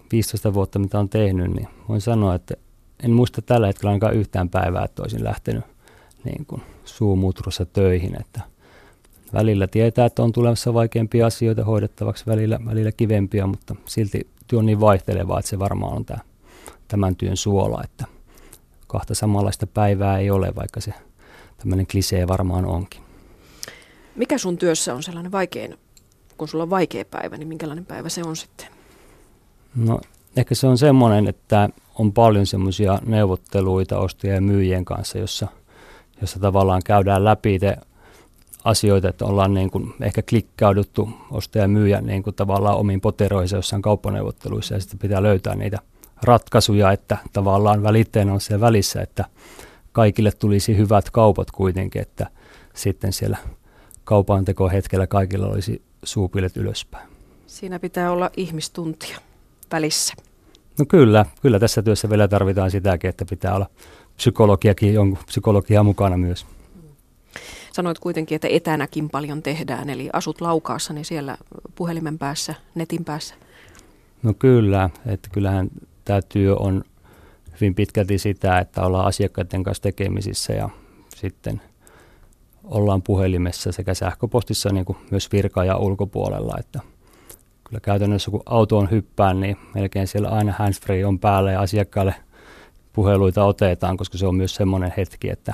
15 vuotta, mitä on tehnyt, niin voin sanoa, että en muista tällä hetkellä ainakaan yhtään päivää, että olisin lähtenyt niin kuin suumutrussa töihin. Että välillä tietää, että on tulemassa vaikeampia asioita hoidettavaksi, välillä kivempiä, mutta silti työ on niin vaihtelevaa, että se varmaan on tämän työn suola, että kahta samanlaista päivää ei ole, vaikka se tämmöinen klisee varmaan onkin. Mikä sun työssä on sellainen vaikein, kun sulla on vaikea päivä, niin minkälainen päivä se on sitten? No ehkä se on semmoinen, että on paljon semmoisia neuvotteluita ostajien ja myyjien kanssa, jossa tavallaan käydään läpi asioita, että ollaan niin kuin ehkä klikkauduttu ostaja ja myyjä niin kuin tavallaan omiin poteroihinsa jossain kauppaneuvotteluissa ja sitten pitää löytää niitä ratkaisuja, että tavallaan välittäjänä on siellä välissä, että kaikille tulisi hyvät kaupat kuitenkin, että sitten siellä kaupantekohetkellä kaikilla olisi suupilet ylöspäin. Siinä pitää olla ihmistuntia välissä. No kyllä tässä työssä vielä tarvitaan sitäkin, että pitää olla jonkun psykologiaa mukana myös. Sanoit kuitenkin, että etänäkin paljon tehdään, eli asut Laukaassa, niin siellä puhelimen päässä, netin päässä. No kyllä, että kyllähän tämä työ on hyvin pitkälti sitä, että ollaan asiakkaiden kanssa tekemisissä ja sitten ollaan puhelimessa sekä sähköpostissa niin kuin myös virka- ja ulkopuolella. Että kyllä käytännössä kun autoon hyppään, niin melkein siellä aina handsfree on päällä ja asiakkaalle puheluita otetaan, koska se on myös semmoinen hetki, että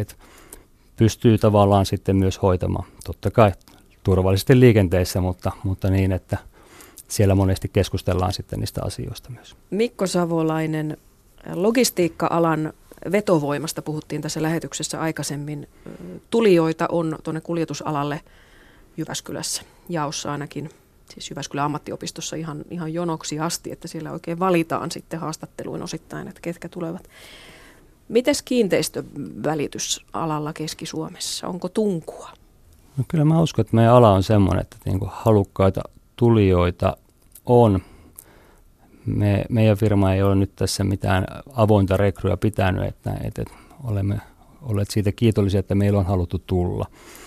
pystyy tavallaan sitten myös hoitamaan. Totta kai turvallisesti liikenteessä, mutta niin, että siellä monesti keskustellaan sitten niistä asioista myös. Mikko Savolainen, logistiikka-alan vetovoimasta puhuttiin tässä lähetyksessä aikaisemmin. Tulijoita on tuonne kuljetusalalle Jyväskylässä, jaossa ainakin, siis Jyväskylän ammattiopistossa ihan jonoksi asti, että siellä oikein valitaan sitten haastatteluin osittain, että ketkä tulevat. Mites kiinteistövälitys-alalla Keski-Suomessa? Onko tunkua? No kyllä mä uskon, että meidän ala on semmoinen, että niin kuin halukkaita tulijoita on. Meidän firma ei ole nyt tässä mitään avointa rekryä pitänyt, että olemme olleet siitä kiitollisia, että meillä on haluttu tulla.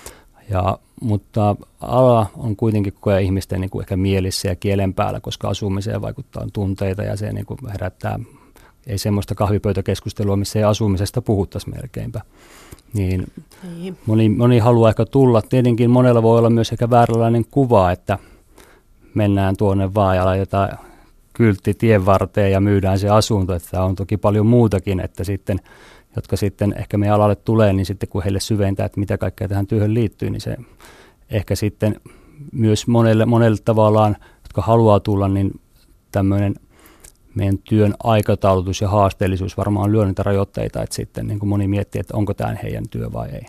Mutta ala on kuitenkin koko ajan ihmisten niin kuin ehkä mielissä ja kielen päällä, koska asumiseen vaikuttaa tunteita ja se niin kuin herättää ei semmoista kahvipöytäkeskustelua, missä ei asumisesta puhuttaisi melkeinpä. Niin. Moni haluaa ehkä tulla. Tietenkin monella voi olla myös ehkä vääränlainen kuva, että mennään tuonne vaan ja laitetaan kyltti tien varteen ja myydään se asunto. Että on toki paljon muutakin, että sitten, jotka sitten ehkä meidän alalle tulee, niin sitten kun heille syventää, että mitä kaikkea tähän työhön liittyy, niin se ehkä sitten myös monelle tavallaan, jotka haluaa tulla, niin tämmöinen meidän työn aikataulutus ja haasteellisuus varmaan lyö niitä rajoitteita, että sitten niin kuin moni miettii, että onko tämä heidän työ vai ei.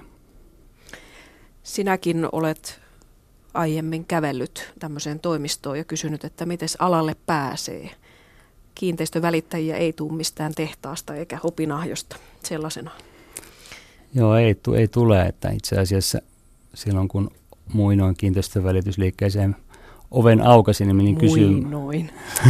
Sinäkin olet aiemmin kävellyt tämmöiseen toimistoon ja kysynyt, että miten alalle pääsee. Kiinteistövälittäjiä ei tule mistään tehtaasta eikä opinahjosta sellaisenaan. Joo, ei tule, että itse asiassa silloin kun muinoin kiinteistövälitysliikkeeseen oven aukasin, niin menin kysymään. Muinoin.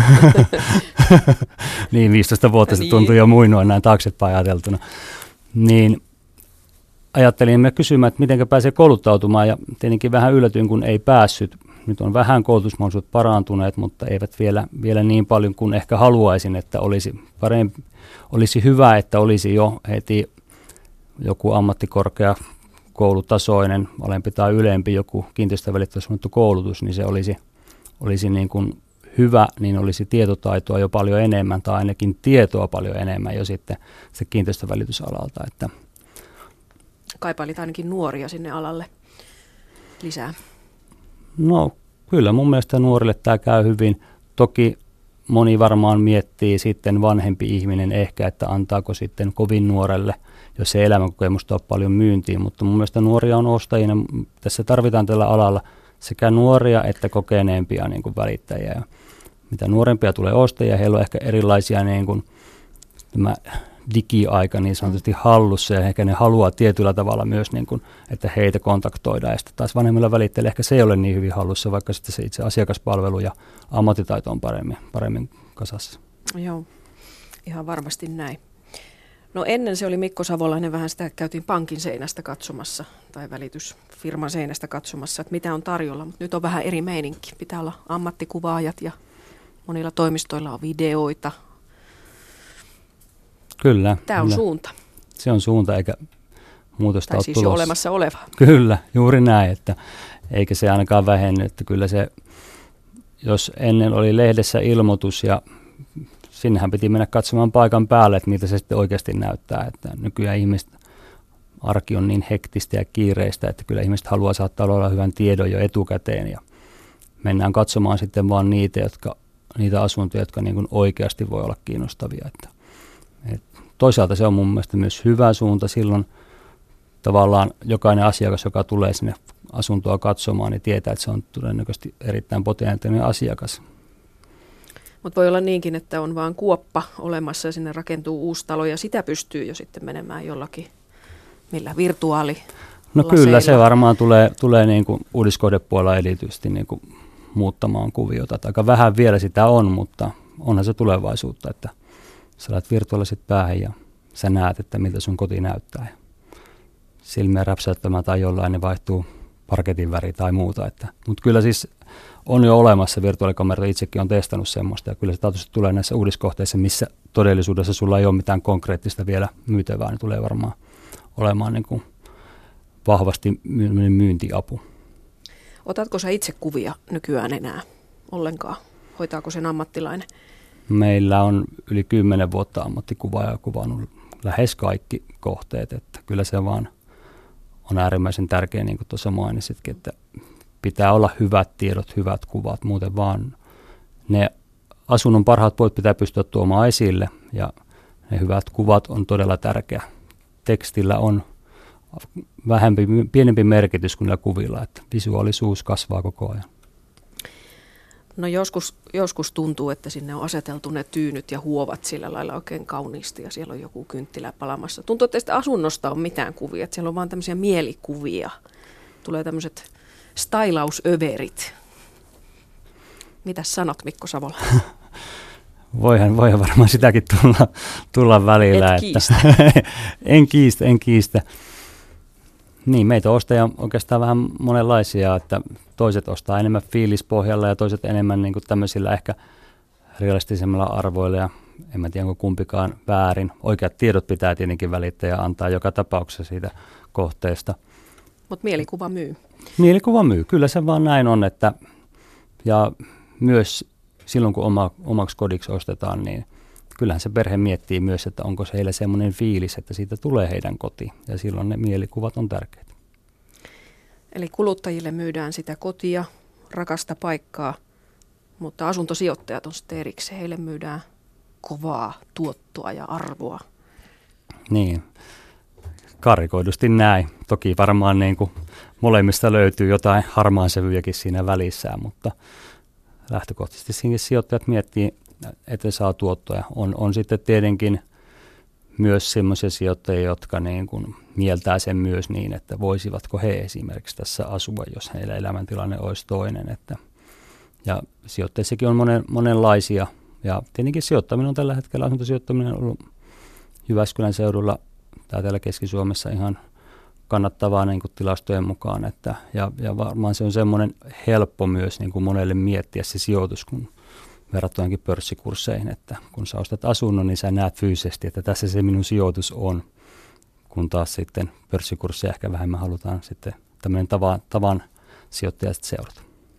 Niin, 15 vuotta se tuntui jo muinoin näin taaksepäin ajateltuna. Niin ajattelin kysymään, että miten pääsee kouluttautumaan ja tietenkin vähän yllätyin, kun ei päässyt. Nyt on vähän koulutusmahdollisuudet parantuneet, mutta eivät vielä niin paljon kuin ehkä haluaisin, että olisi hyvä, että olisi jo heti joku ammattikorkeakoulutasoinen, alempi tai ylempi joku kiinteistövälittäjäsuunnittu koulutus, niin se olisi niin kuin hyvä, niin olisi tietotaitoa jo paljon enemmän tai ainakin tietoa paljon enemmän jo sitten se kiinteistövälitysalalta. Että kaipailit ainakin nuoria sinne alalle lisää. No kyllä mun mielestä nuorille tämä käy hyvin. Toki moni varmaan miettii sitten vanhempi ihminen ehkä, että antaako sitten kovin nuorelle, jos se elämänkokemusta on paljon myyntiin, mutta mun mielestä nuoria on ostajina. Tässä tarvitaan tällä alalla sekä nuoria että kokeneempia niin kuin välittäjiä. Ja mitä nuorempia tulee ostajia, heillä on ehkä erilaisia niin kuin tämä digiaika niin sanotusti hallussa ja ehkä ne haluaa tietyllä tavalla myös, niin kuin, että heitä kontaktoidaan. Ja sitten taas vanhemmilla välittäjillä ehkä se ei ole niin hyvin hallussa, vaikka sitten se itse asiakaspalvelu ja ammattitaito on paremmin kasassa. Joo, ihan varmasti näin. No ennen se oli Mikko Savolainen, vähän sitä käytiin pankin seinästä katsomassa tai välitysfirman seinästä katsomassa, että mitä on tarjolla, mutta nyt on vähän eri meininki. Pitää olla ammattikuvaajat ja Monilla toimistoilla on videoita. Kyllä. Tämä on kyllä. suunta. Se on suunta, eikä muutosta Tai ole siis tulossa. jo olemassa oleva. Kyllä, juuri näin, että eikä se ainakaan vähenny, että kyllä se, jos ennen oli lehdessä ilmoitus ja sinnehän piti mennä katsomaan paikan päälle, että miltä se sitten oikeasti näyttää, että nykyään ihmiset arki on niin hektistä ja kiireistä, että kyllä ihmiset haluaa saattaa olla hyvän tiedon jo etukäteen ja mennään katsomaan sitten vaan niitä asuntoja, jotka niin kuin oikeasti voi olla kiinnostavia. Toisaalta se on mun mielestä myös hyvä suunta silloin tavallaan jokainen asiakas, joka tulee sinne asuntoa katsomaan, niin tietää, että se on todennäköisesti erittäin potentiaalinen asiakas. Mutta voi olla niinkin, että on vaan kuoppa olemassa ja sinne rakentuu uusi talo ja sitä pystyy jo sitten menemään jollakin, millä virtuaali. No kyllä, se varmaan tulee niin kuin uudiskohdepuolella erityisesti niin kuin muuttamaan kuviota. Aika vähän vielä sitä on, mutta onhan se tulevaisuutta, että sä laitat virtuaaliset päähän ja sä näet, että miltä sun koti näyttää. Silmiä räpsäyttämään tai jollain ne vaihtuu parketin väri tai muuta. Mutta kyllä siis on jo olemassa virtuaalikameroita, itsekin on testannut semmoista ja kyllä se taatusti tulee näissä uudiskohteissa, missä todellisuudessa sulla ei ole mitään konkreettista vielä myytävää, niin tulee varmaan olemaan niin kuin vahvasti myyntiapu. Otatko sä itse kuvia nykyään enää ollenkaan? Hoitaako sen ammattilainen? Meillä on yli 10 vuotta ammattikuvaa ja kuvannut lähes kaikki kohteet, että kyllä se vaan on äärimmäisen tärkeä, niin kuin tuossa mainitsitkin, että pitää olla hyvät tiedot, hyvät kuvat, muuten vaan ne asunnon parhaat puolet pitää pystyä tuomaan esille ja ne hyvät kuvat on todella tärkeä. Tekstillä on pienempi merkitys kuin niillä kuvilla, että visuaalisuus kasvaa koko ajan. No joskus tuntuu, että sinne on aseteltu ne tyynyt ja huovat sillä lailla oikein kauniisti ja siellä on joku kynttilä palamassa. Tuntuu, että sitä asunnosta on mitään kuvia, että siellä on vaan tämmöisiä mielikuvia. Tulee tämmöiset stylausöverit. Mitäs sanot, Mikko Savola? Voihan varmaan sitäkin tulla välillä. Et kiistä. En kiistä. Niin, meitä ostajia on oikeastaan vähän monenlaisia, että toiset ostaa enemmän fiilispohjalla ja toiset enemmän niin kuin tämmöisillä ehkä realistisemmilla arvoilla ja en mä tiedä, onko kumpikaan väärin. Oikeat tiedot pitää tietenkin välittää ja antaa joka tapauksessa siitä kohteesta. Mutta mielikuva myy. Mielikuva myy, kyllä se vaan näin on, että ja myös silloin kun omaksi kodiksi ostetaan, niin kyllähän se perhe miettii myös, että onko se heillä semmoinen fiilis, että siitä tulee heidän koti ja silloin ne mielikuvat on tärkeitä. Eli kuluttajille myydään sitä kotia, rakasta paikkaa, mutta asuntosijoittajat on sitten erikseen. Heille myydään kovaa tuottoa ja arvoa. Niin, karikoidusti näin. Toki varmaan niin kuin molemmista löytyy jotain harmaansävyjäkin siinä välissä, mutta lähtökohtaisesti siinäkin sijoittajat miettii, että saa tuottoja. On sitten tietenkin myös sellaisia sijoittajia, jotka niin kuin mieltää sen myös niin, että voisivatko he esimerkiksi tässä asua, jos heillä elämäntilanne olisi toinen. Ja sijoittajissakin on monenlaisia. Ja tietenkin sijoittaminen on tällä hetkellä, asuntosijoittaminen on ollut Jyväskylän seudulla tai täällä Keski-Suomessa ihan kannattavaa niin kuin tilastojen mukaan. Ja varmaan se on semmoinen helppo myös niin kuin monelle miettiä se sijoitus, kun verrattuinkin pörssikursseihin, että kun sä ostat asunnon, niin sä näet fyysisesti, että tässä se minun sijoitus on, kun taas sitten pörssikursseja ehkä vähemmän halutaan sitten tämmöinen tavan sijoittaja sitten seurata.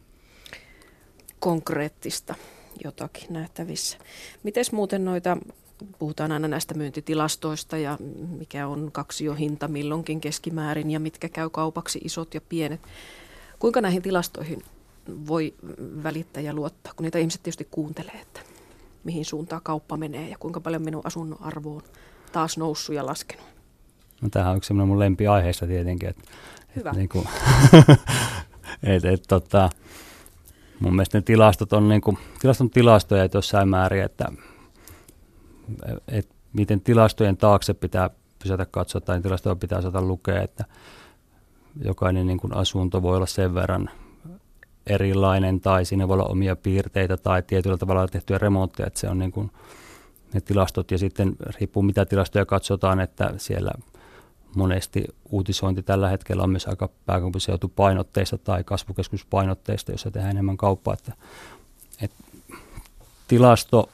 Konkreettista jotakin nähtävissä. Mites muuten puhutaan aina näistä myyntitilastoista ja mikä on kaksiohinta milloinkin keskimäärin ja mitkä käy kaupaksi isot ja pienet. Kuinka näihin tilastoihin voi välittäjä luottaa, kun niitä ihmiset tietysti kuuntelee, että mihin suuntaan kauppa menee ja kuinka paljon minun asunnon arvo on taas noussut ja laskenut. No tämähän on yksi sellainen mun lempiaiheista tietenkin. Hyvä. Mun mielestä ne tilastot on tilaston tilastoja, että jossain määrin, että miten tilastojen taakse pitää pysätä katsoa tai tilastoja pitää saada lukea, että jokainen niin kuin asunto voi olla sen verran erilainen tai siinä voi olla omia piirteitä tai tietyllä tavalla tehtyjä remontteja, että se on niin kuin ne tilastot ja sitten riippuu mitä tilastoja katsotaan, että siellä monesti uutisointi tällä hetkellä on myös aika pääkaupunkiseutupainotteista tai kasvukeskuspainotteista, jossa tehdään enemmän kauppaa, että tilasto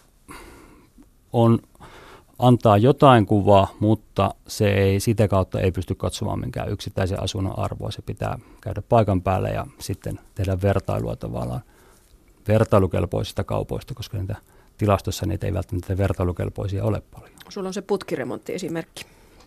antaa jotain kuvaa, mutta se ei sitä kautta ei pysty katsomaan minkään yksittäisen asunnon arvoa. Se pitää käydä paikan päälle ja sitten tehdä vertailua tavallaan vertailukelpoisista kaupoista, koska niitä tilastossa niitä ei välttämättä vertailukelpoisia ole paljon. Sulla on se putkiremontti-esimerkki.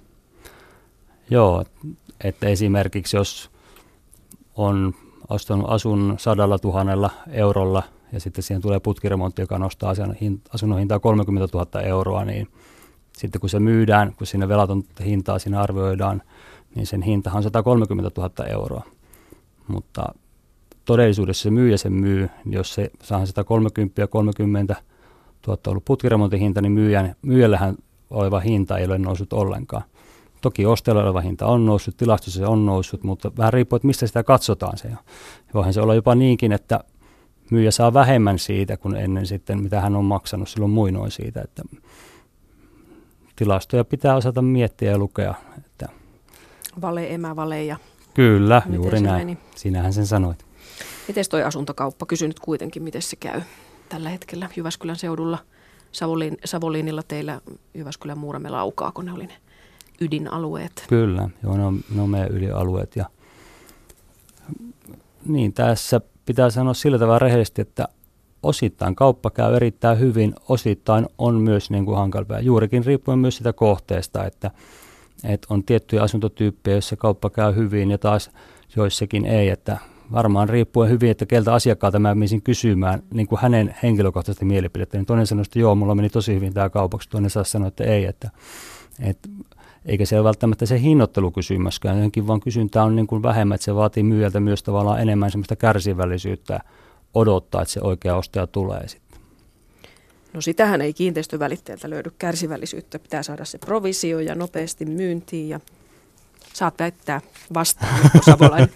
Joo, että esimerkiksi jos on ostanut asunnon 100 000 eurolla ja sitten siihen tulee putkiremontti, joka nostaa asunnon hintaa 30 000 euroa, niin sitten kun se myydään, kun siinä velatonta hintaa siinä arvioidaan, niin sen hintahan on 130 000 euroa. Mutta todellisuudessa se myyjä sen myy, jos se saa 130 ja 30 000 ollut putkiremontin hinta, niin myyjällähän oleva hinta ei ole noussut ollenkaan. Toki ostajalla oleva hinta on noussut, tilastossa se on noussut, mutta vähän riippuu, että mistä sitä katsotaan se. Voihan se olla jopa niinkin, että myyjä saa vähemmän siitä kuin ennen sitten, mitä hän on maksanut silloin muinoin siitä. Että tilastoja pitää osata miettiä ja lukea. Että vale, emävale ja... Kyllä, juuri näin. Meni? Sinähän sen sanoit. Miten toi asuntokauppa? Kysy nyt kuitenkin, miten se käy tällä hetkellä Jyväskylän seudulla, Savonlinnilla teillä Jyväskylän Muurame Laukaa, kun ne oli ne ydinalueet. Kyllä, joo, ne on meidän ydinalueet. Ja niin, tässä pitää sanoa sillä tavalla rehellisesti, että osittain kauppa käy erittäin hyvin, osittain on myös niin kuin hankalaa. Juurikin riippuen myös sitä kohteesta, että on tiettyjä asuntotyyppejä, joissa kauppa käy hyvin ja taas joissakin ei. Että varmaan riippuen hyvin, että keltä asiakkaalta mä menisin kysymään niin kuin hänen henkilökohtaisesti mielipidettä. Niin toinen sanoi, että joo, mulla meni tosi hyvin tämä kaupaksi, toinen saa sanoa, että ei. Eikä se ole välttämättä se hinnoittelukysymys myöskään, johonkin vaan kysyntää on niin kuin vähemmän, että se vaatii myyjältä myös tavallaan enemmän semmoista kärsivällisyyttä odottaa, että se oikea ostaja tulee sitten. No sitähän ei kiinteistövälittäjältä löydy kärsivällisyyttä, pitää saada se provisio ja nopeasti myyntiin ja saat väittää vastaan, Savolainen.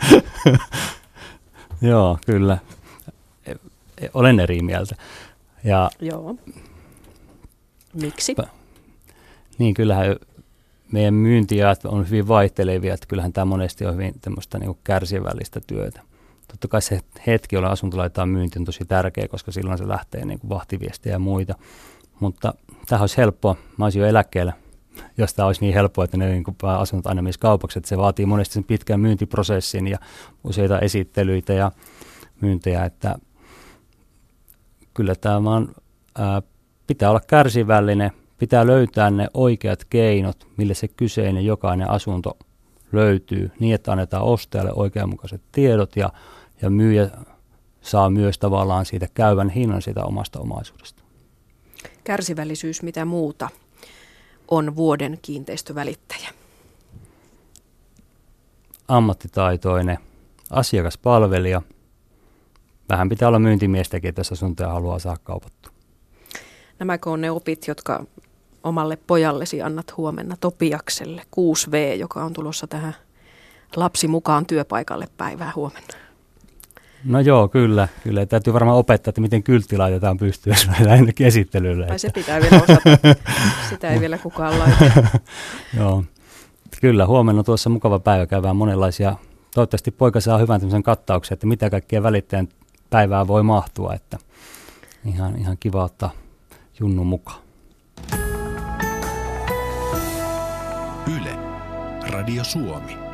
Joo, kyllä. Olen eri mieltä. Joo. Miksi? Niin, kyllähän meidän myyntiajat on hyvin vaihtelevia, että kyllähän tämä monesti on hyvin tämmöistä niin kuin kärsivällistä työtä. Totta kai se hetki, jolloin asunto laitetaan myyntiin, on tosi tärkeä, koska silloin se lähtee niin kuin vahtiviestiä ja muita. Mutta tämä olisi helppoa. Mä olisin jo eläkkeellä, jos tämä olisi niin helppoa, että ne niin kuin asunnot aina menisi kaupaksi. Että se vaatii monesti sen pitkän myyntiprosessin ja useita esittelyitä ja myyntejä. Että kyllä tämä vaan pitää olla kärsivällinen. Pitää löytää ne oikeat keinot, millä se kyseinen jokainen asunto löytyy niin, että annetaan ostajalle oikeanmukaiset tiedot ja myyjä saa myös tavallaan siitä käyvän hinnan siitä omasta omaisuudesta. Kärsivällisyys, mitä muuta on vuoden kiinteistövälittäjä? Ammattitaitoinen, asiakaspalvelija. Vähän pitää olla myyntimiestäkin, että jos asuntoja haluaa saada kaupattua. Nämäkö on ne opit, jotka omalle pojallesi annat huomenna Topiakselle, 6V, joka on tulossa tähän lapsi mukaan työpaikalle päivää huomenna? No joo, kyllä. Täytyy varmaan opettaa, että miten kyltti laitetaan pystyyn ainakin esittelyllä. Tai se pitää vielä osata. Sitä ei vielä kukaan laita. Joo, kyllä. Huomenna tuossa mukava päivä käydään monenlaisia. Toivottavasti poika saa hyvän tämmöisen kattauksen, että mitä kaikkia välittäjän päivää voi mahtua. Että ihan kiva ottaa Junnu mukaan. Yle, Radio Suomi.